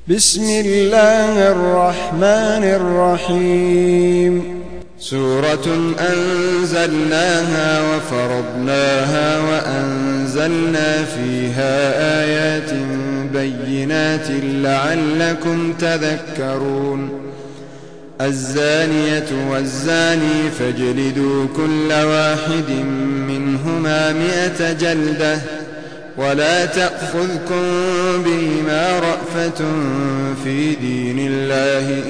بسم الله الرحمن الرحيم. سورة أنزلناها وفرضناها وأنزلنا فيها آيات بينات لعلكم تذكرون. الزانية والزاني فاجلدوا كل واحد منهما 100 جلدة ولا تأخذكم بهما رأفة في دين الله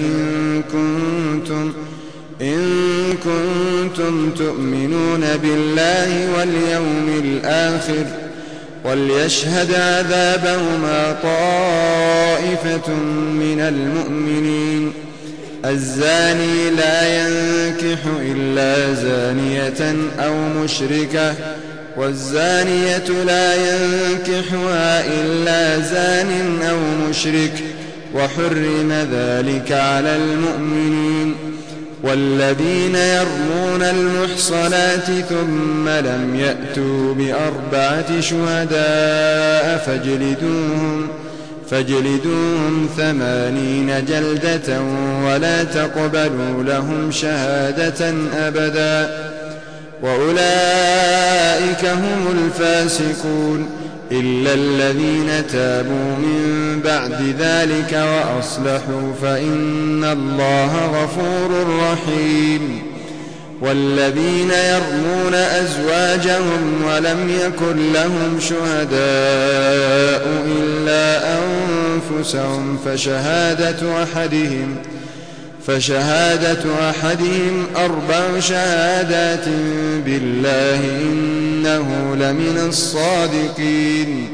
إن كنتم تؤمنون بالله واليوم الآخر وليشهد عذابهما طائفة من المؤمنين. الزاني لا ينكح إلا زانية أو مشركة والزانية لا ينكحها إلا زان أو مشرك وحرم ذلك على المؤمنين. والذين يرمون المحصنات ثم لم يأتوا ب4 شهداء فاجلدوهم 80 جلدة ولا تقبلوا لهم شهادة أبدا وأولئك هم الفاسقون إلا الذين تابوا من بعد ذلك وأصلحوا فإن الله غفور رحيم. والذين يرمون أزواجهم ولم يكن لهم شهداء إلا أنفسهم فشهادة أحدهم 4 شهادات بالله إنه لمن الصادقين.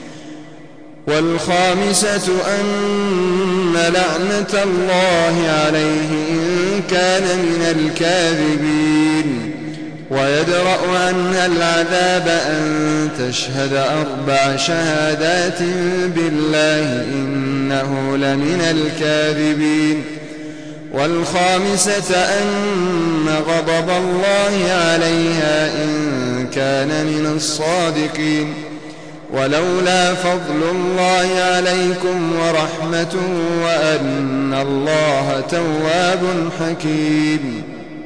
والخامسة أن لعنة الله عليه إن كان من الكاذبين. ويدرأ عنها العذاب أن تشهد 4 شهادات بالله إنه لمن الكاذبين. والخامسة أن غضب الله عليها إن كان من الصادقين. ولولا فضل الله عليكم ورحمته وأن الله تواب حكيم.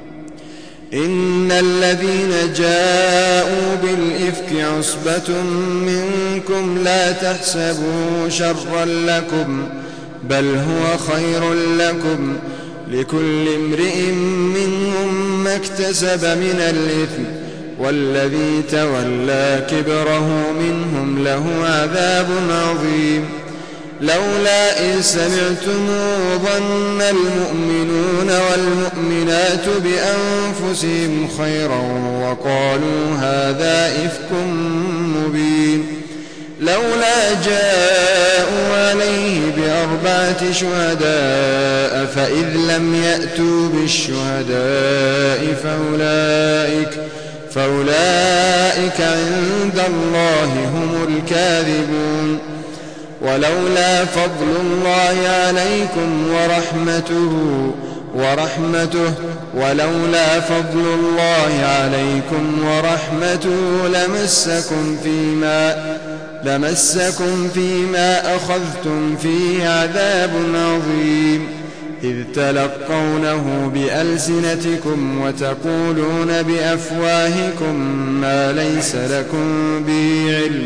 إن الذين جاءوا بالإفك عصبة منكم لا تحسبوه شرا لكم بل هو خير لكم لكل امرئ منهم ما اكتسب من الإثم والذي تولى كبره منهم له عذاب عظيم. لولا إذ سمعتموه ظن المؤمنون والمؤمنات بأنفسهم خيرا وقالوا هذا إفك مبين. لولا جاءوا عليه ب4 شهداء فإذ لم يأتوا بالشهداء فأولئك عند الله هم الكاذبون. ولولا فضل الله عليكم ورحمته لمسكم فيما أخذتم فيه عذاب عظيم إذ تلقونه بألسنتكم وتقولون بأفواهكم ما ليس لكم به علم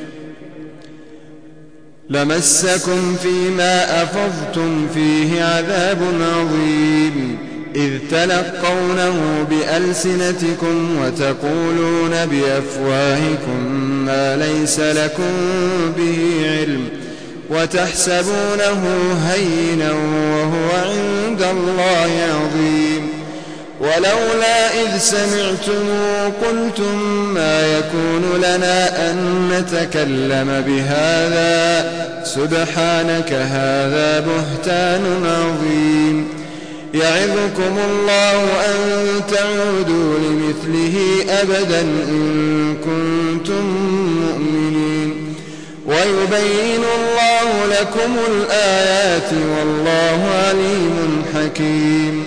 لمسكم فيما أفضتم فيه عذاب عظيم إذ تلقونه بألسنتكم وتقولون بأفواهكم ما ليس لكم به علم وتحسبونه هينا وهو عند الله عظيم. ولولا إذ سمعتموه قلتم ما يكون لنا أن نتكلم بهذا سبحانك هذا بهتان عظيم. يعظكم الله أن تعودوا لمثله أبدا إن كنتم مؤمنين ويبين الله لكم الآيات والله عليم حكيم.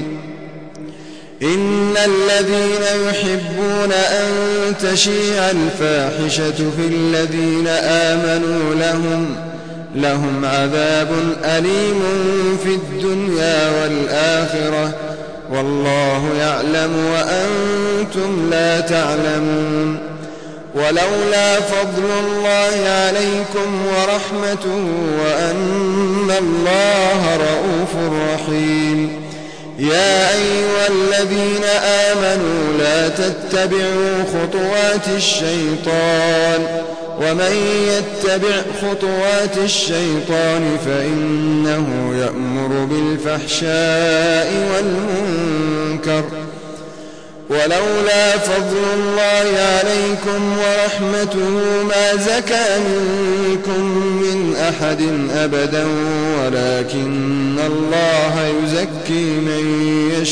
إن الذين يحبون أن تشيع الفاحشة في الذين آمنوا لهم عذاب أليم في الدنيا والآخرة والله يعلم وأنتم لا تعلمون. ولولا فضل الله عليكم ورحمته وأن الله رءوف رحيم. يا أيها الذين آمنوا لا تتبعوا خطوات الشيطان ومن يتبع خطوات الشيطان فإنه يأمر بالفحشاء والمنكر. ولولا فضل الله عليكم ورحمته ما زكى منكم من أحد أبدا ولكن الله يزكي من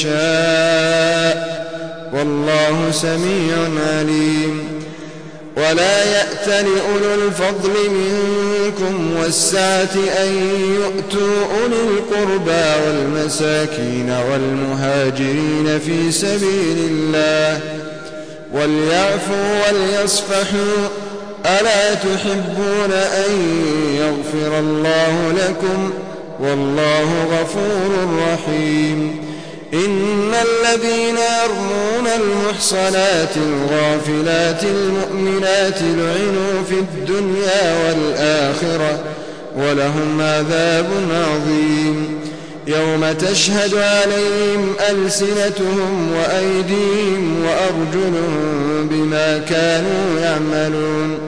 يشاء والله سميع عليم. ولا يأت لأولو الفضل منكم والسعة أن يؤتوا أولي القربى والمساكين والمهاجرين في سبيل الله وليعفوا وليصفحوا ألا تحبون أن يغفر الله لكم والله غفور رحيم. إن الذين يرمون المحصنات الغافلات المؤمنات لعنوا في الدنيا والآخرة ولهم عذاب عظيم. يوم تشهد عليهم ألسنتهم وأيديهم وأرجلهم بما كانوا يعملون.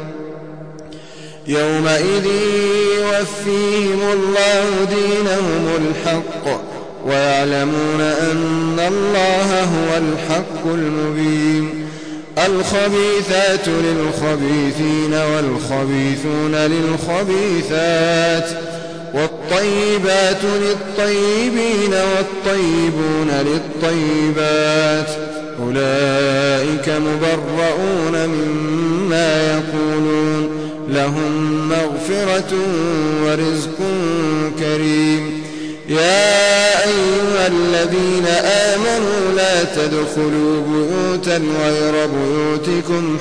يومئذ يوفيهم الله دينهم الحق ويعلمون أن الله هو الحق المبين. الخبيثات للخبيثين والخبيثون للخبيثات والطيبات للطيبين والطيبون للطيبات أولئك مبرؤون مما يقولون لهم مغفرة ورزق كريم. يا أيها الذين آمنوا لا تدخلوا بيوتا غير بيوتكم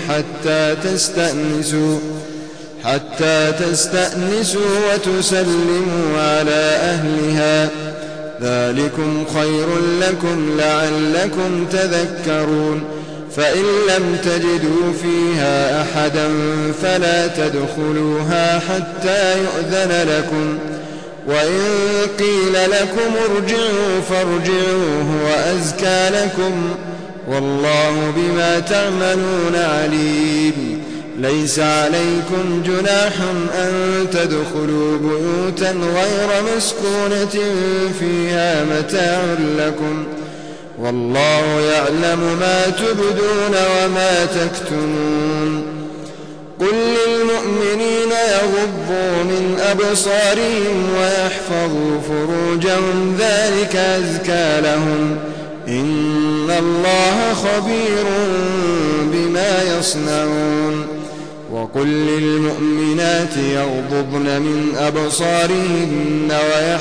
حتى تستأنسوا وتسلموا على أهلها ذلكم خير لكم لعلكم تذكرون. فإن لم تجدوا فيها أحدا فلا تدخلوها حتى يؤذن لكم وإن قيل لكم ارجعوا فارجعوا هو أزكى لكم والله بما تعملون عليم. ليس عليكم جناح أن تدخلوا بيوتا غير مسكونة فيها متاع لكم والله يعلم ما تبدون وما تكتمون. قل للمؤمنين يغضوا من أبصارهم ويحفظوا فروجهم ذلك أزكى لهم إن الله خبير بما يصنعون. وقل للمؤمنات يغضضن من أبصارهن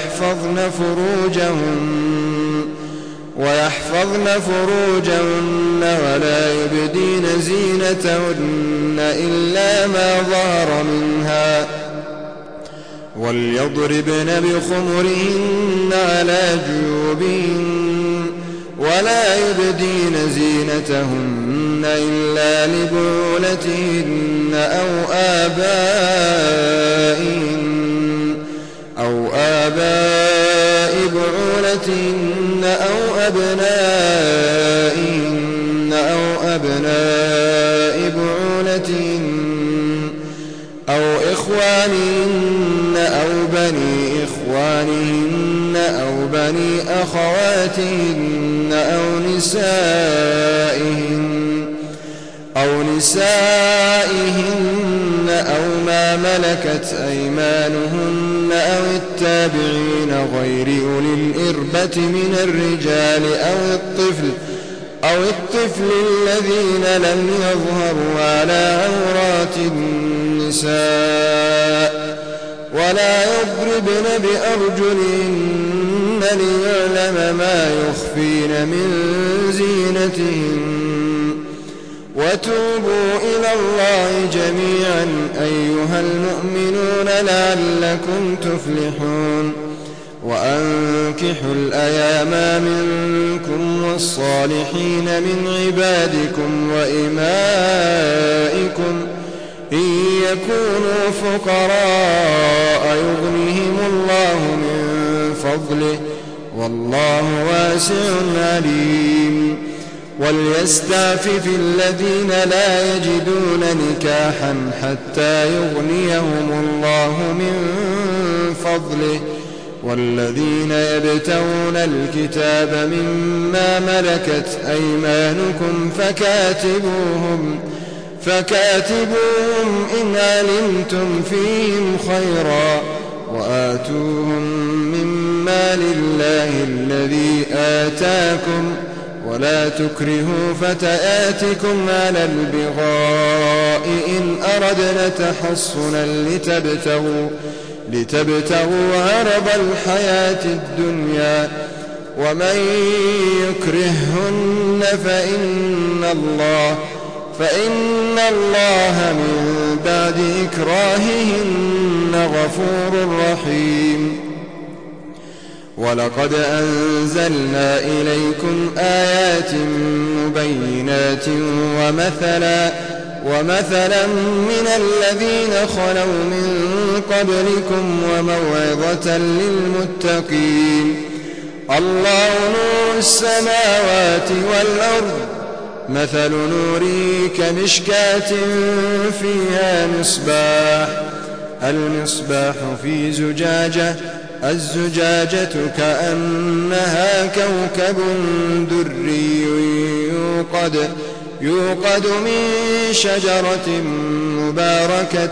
ويحفظن فروجهن ولا يبدين زينتهن إلا ما ظهر منها وليضربن بخمرهن على جيوبهن ولا يبدين زينتهن إلا لبعولتهن أو آباء بعولتهن أو أبناء بعولتهن أو إخوانهن أو بني إخوانهن أو بني أخواتهن أو نسائهن أو ما ملكت أيمانهن أو التابعين غير أولي الإربة من الرجال أو الطفل الذين لم يظهروا على عورات النساء ولا يضربن بأرجلهن ليعلم ما يخفين من زينتهن وتوبوا إلى الله جميعا أيها المؤمنون لعلكم تفلحون وأنكحوا الأيام منكم والصالحين من عبادكم وإمائكم إن يكونوا فقراء يغنيهم الله من فضله والله واسع عليم وليستعفف الذين لا يجدون نكاحا حتى يغنيهم الله من فضله والذين يبتغون الكتاب مما ملكت أيمانكم فكاتبوهم إن علمتم فيهم خيرا وآتوهم مما لله الذي آتاكم ولا تكرهوا فتياتكم على البغاء إن أردنا تحصنا لتبتغوا عرض الحياة الدنيا ومن يكرههن فإن الله من بعد إكراههن غفور رحيم ولقد أنزلنا إليكم آيات مبينات ومثلا من الذين خلوا من قبلكم وموعظة للمتقين الله نور السماوات والأرض مثل نوره كمشكاة فيها المصباح في زجاجة الزجاجة كأنها كوكب دري يوقد من شجرة مباركة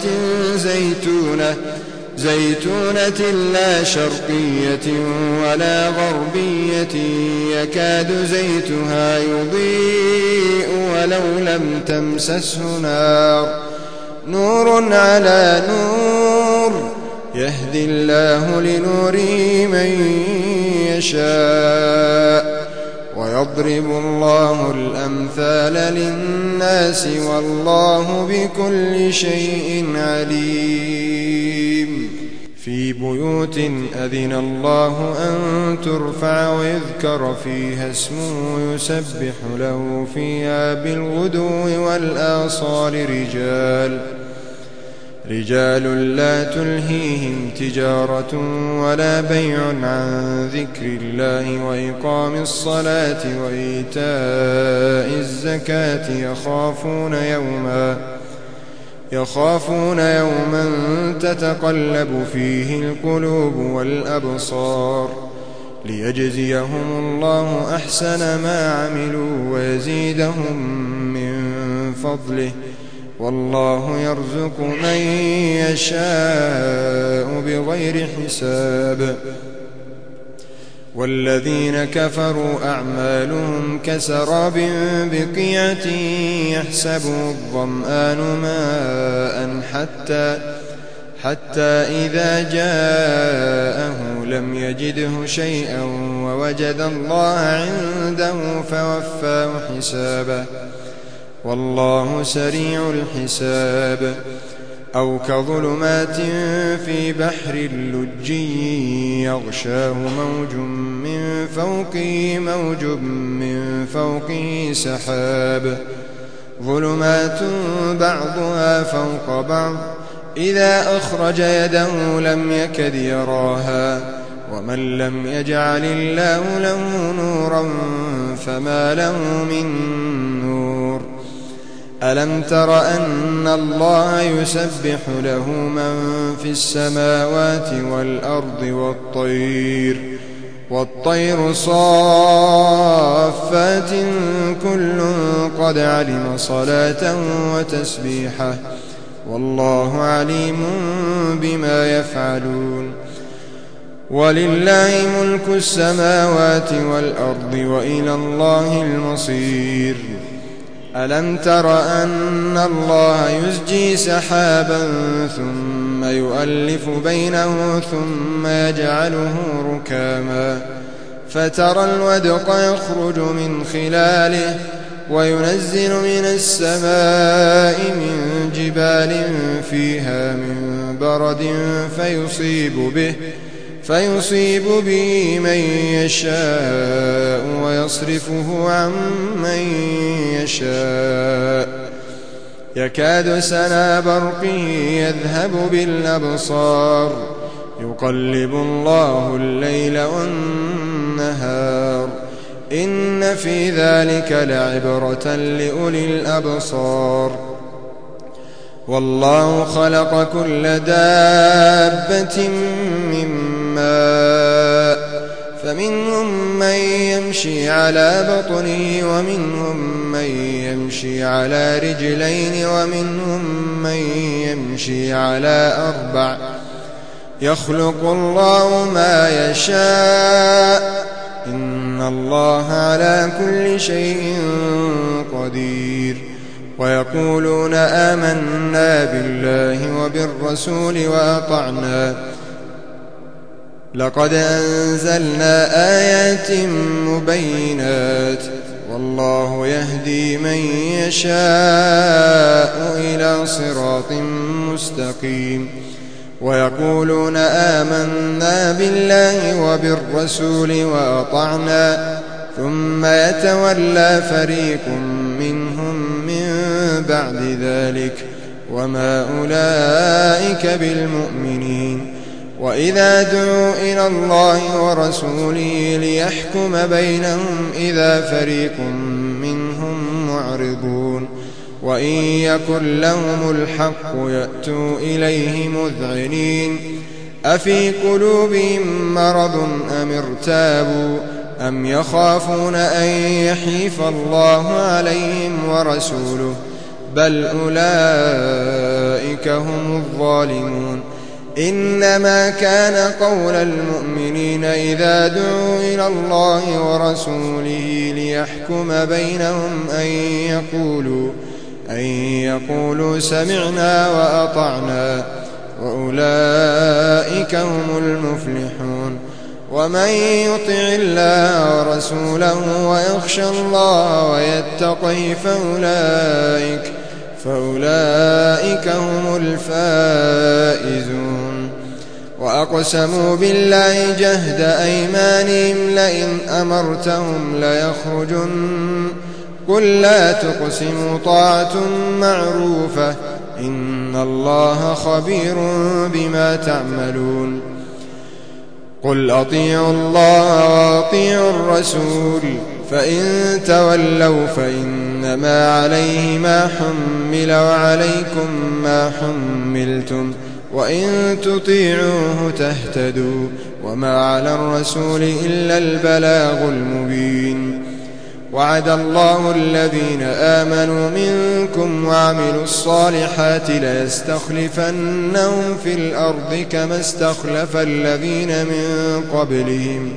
زيتونة لا شرقية ولا غربية يكاد زيتها يضيء ولو لم تمسسه نور على نور يهدي الله لنوره من يشاء ويضرب الله الأمثال للناس والله بكل شيء عليم في بيوت أذن الله أن ترفع ويذكر فيها اسمه يسبح له فيها بالغدو والآصال رجال لا تلهيهم تجارة ولا بيع عن ذكر الله وإقام الصلاة وإيتاء الزكاة يخافون يوما تتقلب فيه القلوب والأبصار ليجزيهم الله أحسن ما عملوا ويزيدهم من فضله والله يرزق من يشاء بغير حساب والذين كفروا أعمالهم كسراب بقيعة يحسبه الظمآن ماء حتى إذا جاءه لم يجده شيئا ووجد الله عنده فوفاه حسابه والله سريع الحساب أو كظلمات في بحر اللجي يغشاه موج من فوقه سحاب ظلمات بعضها فوق بعض إذا أخرج يده لم يكد يراها ومن لم يجعل الله له نورا فما له من نور ألم تر أن الله يسبح له من في السماوات والأرض والطير صافات كل قد علم صلاته وتسبيحه والله عليم بما يفعلون ولله ملك السماوات والأرض وإلى الله المصير ألم تر أن الله يزجي سحابا ثم يؤلف بينه ثم يجعله ركاما فترى الودق يخرج من خلاله وينزل من السماء من جبال فيها من برد فيصيب به من يشاء ويصرفه عن من يشاء يكاد سنا برقه يذهب بالأبصار يقلب الله الليل والنهار إن في ذلك لعبرة لأولي الأبصار والله خلق كل دابة من ماء فمنهم من يمشي على بطنه ومنهم من يمشي على رجلين ومنهم من يمشي على 4 يخلق الله ما يشاء إن الله على كل شيء قدير ويقولون آمنا بالله وبالرسول وأطعنا لقد أنزلنا آيات مبينات والله يهدي من يشاء إلى صراط مستقيم ويقولون آمنا بالله وبالرسول وأطعنا ثم يتولى فريق منهم من بعد ذلك وما أولئك بالمؤمنين وإذا دعوا إلى الله ورسوله ليحكم بينهم إذا فريق منهم معرضون وإن يكن لهم الحق يأتوا إليه مذعنين أفي قلوبهم مرض أم ارتابوا أم يخافون أن يحيف الله عليهم ورسوله بل أولئك هم الظالمون إنما كان قول المؤمنين إذا دعوا إلى الله ورسوله ليحكم بينهم أن يقولوا سمعنا وأطعنا وأولئك هم المفلحون ومن يطع الله ورسوله ويخشى الله ويتقه فأولئك هم الفائزون وأقسموا بالله جهد أيمانهم لئن أمرتهم ليخرجن قل لا تقسموا طاعة معروفة إن الله خبير بما تعملون قل أطيعوا الله وأطيعوا الرسول فإن تولوا فإنما عليه ما حمل وعليكم ما حملتم وإن تطيعوه تهتدوا وما على الرسول إلا البلاغ المبين وعد الله الذين آمنوا منكم وعملوا الصالحات ليستخلفنهم في الأرض كما استخلف الذين من قبلهم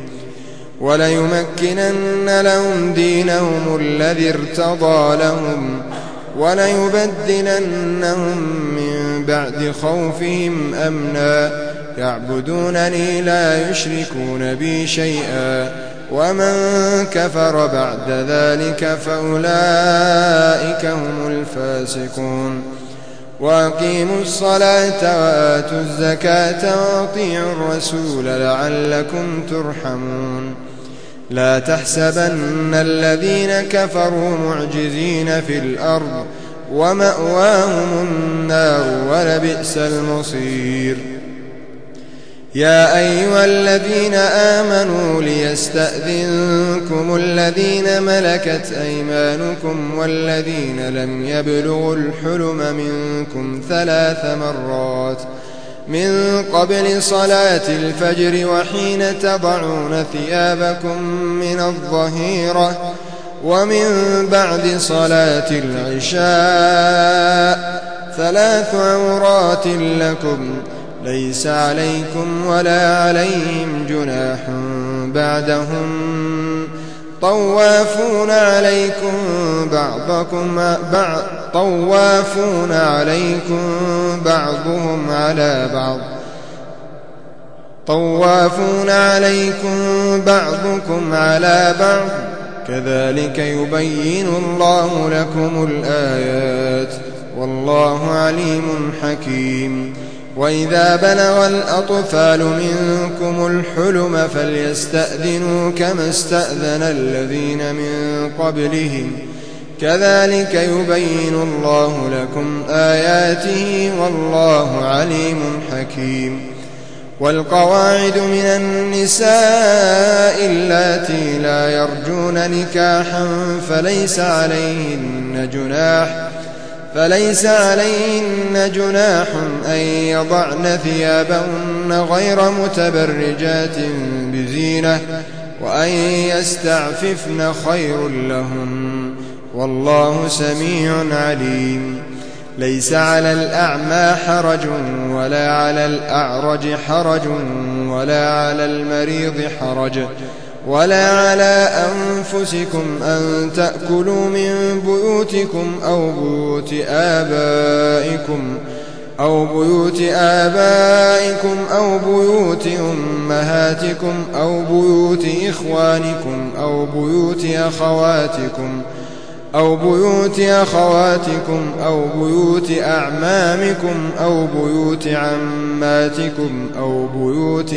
وليمكنن لهم دينهم الذي ارتضى لهم وليبدلنهم من بعد خوفهم أمنا يعبدونني لا يشركون بي شيئا ومن كفر بعد ذلك فأولئك هم الفاسقون وأقيموا الصلاة وآتوا الزكاة وأطيعوا الرسول لعلكم ترحمون لا تحسبن الذين كفروا معجزين في الأرض ومأواهم النار ولبئس المصير يا أيها الذين آمنوا ليستأذنكم الذين ملكت أيمانكم والذين لم يبلغوا الحلم منكم 3 مرات من قبل صلاة الفجر وحين تضعون ثيابكم من الظهيرة ومن بعد صلاة العشاء 3 عورات لكم ليس عليكم ولا عليهم جناح بعدهم طوافون عليكم بعضكم على بعض كذلك يبين الله لكم الآيات والله عليم حكيم. وإذا بلغ الأطفال منكم الحلم فليستأذنوا كما استأذن الذين من قبلهم كذلك يبين الله لكم آياته والله عليم حكيم. والقواعد من النساء اللاتي لا يرجون نكاحا فليس عليهن جناح أن يضعن ثيابهن غير متبرجات بزينة وأن يستعففن خير لهن والله سميع عليم. ليس على الأعمى حرج ولا على الأعرج حرج ولا على المريض حرج ولا على أنفسكم أن تأكلوا من بيوتكم أو بيوت آبائكم أو بيوت أمهاتكم أو بيوت إخوانكم أو بيوت أخواتكم أو بيوت أعمامكم أو بيوت عماتكم أو بيوت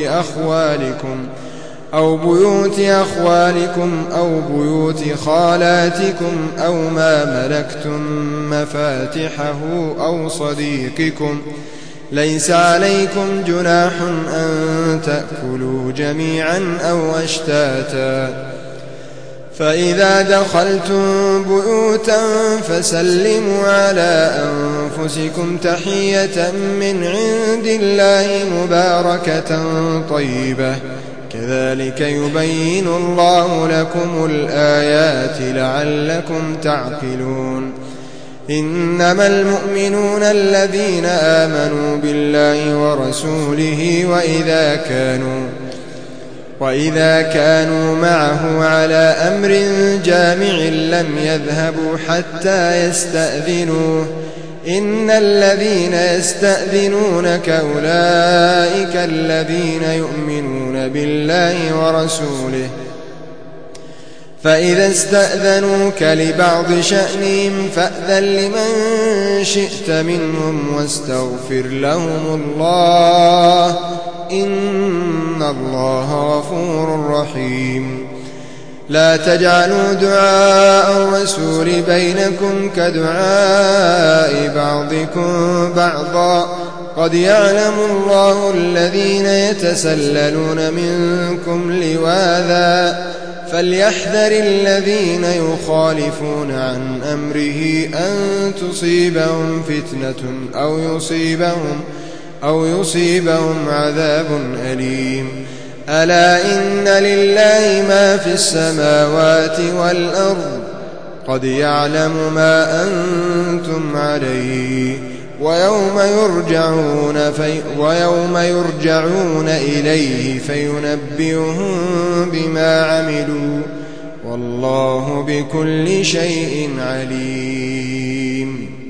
أخوالكم أو بيوت خالاتكم أو ما ملكتم مفاتحه أو صديقكم. ليس عليكم جناح أن تأكلوا جميعا أو أشتاتا. فإذا دخلتم بيوتا فسلموا على أنفسكم تحية من عند الله مباركة طيبة كذلك يبين الله لكم الآيات لعلكم تعقلون. إنما المؤمنون الذين آمنوا بالله ورسوله وإذا كانوا معه على أمر جامع لم يذهبوا حتى يستأذنوه. إن الذين يستأذنونك أولئك الذين يؤمنون بالله ورسوله فإذا استأذنوك لبعض شأنهم فأذن لمن شئت منهم واستغفر لهم الله إن الله غفور رحيم. لا تجعلوا دعاء الرسول بينكم كدعاء بعضكم بعضا قد يعلم الله الذين يتسللون منكم لواذا فليحذر الذين يخالفون عن أمره أن تصيبهم فتنة أو يصيبهم عذاب أليم. ألا إن لله ما في السماوات والأرض قد يعلم ما أنتم عليه ويوم يرجعون إليه فينبئهم بما عملوا والله بكل شيء عليم.